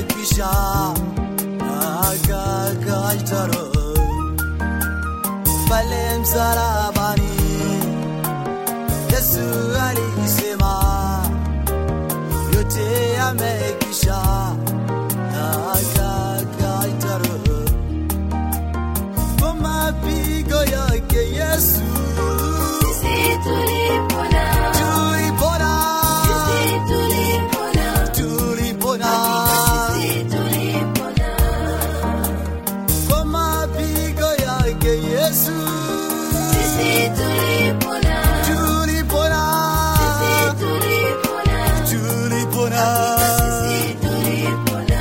yamekwisha, akakaitaro pale msalabani. Yesu alisema yote yamekwisha, akakaitaro kwa mapigo yake Yesu sisi tulipona, tulipona, sisi tulipona, tulipona. sisi tulipona, Kwa mapigo yake Yesu sisi tulipona, tulipona, sisi tulipona, tulipona. sisi tulipona.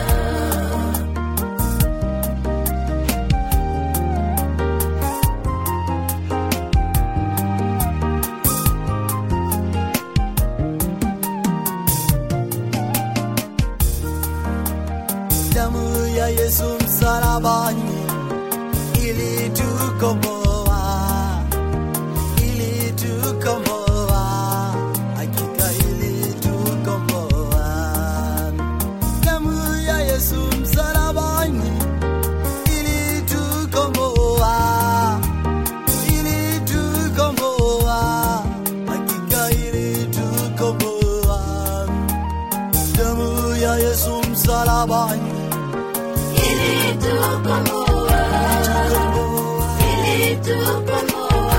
Damu ya Yesu msalabani ilitukomboa, ilitukomboa, hakika ilitukomboa. Damu ya Yesu msalabani ilitukomboa, ilitukomboa, hakika ilitukomboa. Damu ya Yesu msalabani Ilitukomboa, ilitukomboa,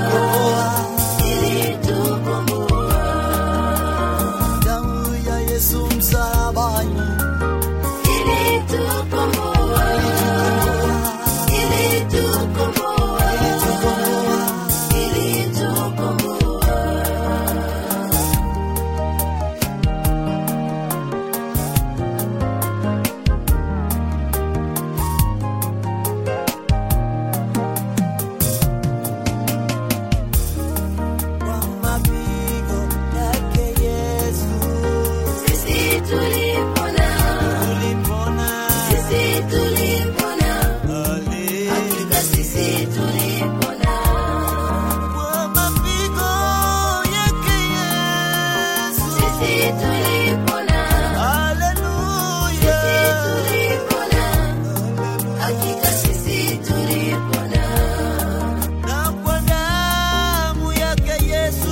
ilitukomboa. damu ya Yesu msalabani Ilitukomboa, ilitukomboa, ilitukomboa. kwa mapigo yake Yesu Sisi tulipona, tulipona. sisi tulipona, Ale- hakika sisi tulipona. kwa mapigo yake Yesu. Sisi tulipona, Haleluya. sisi tulipona, hakika sisi tulipona. Na kwa damu yake Yesu,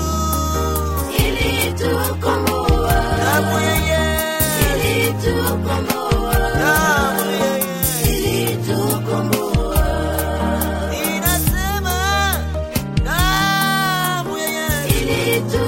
Ilitukomboa, damu ya Yesu, ilitukomboa, damu ya Yesu. ilitukomboa. Inasema damu ya Yesu. Ilitukomboa,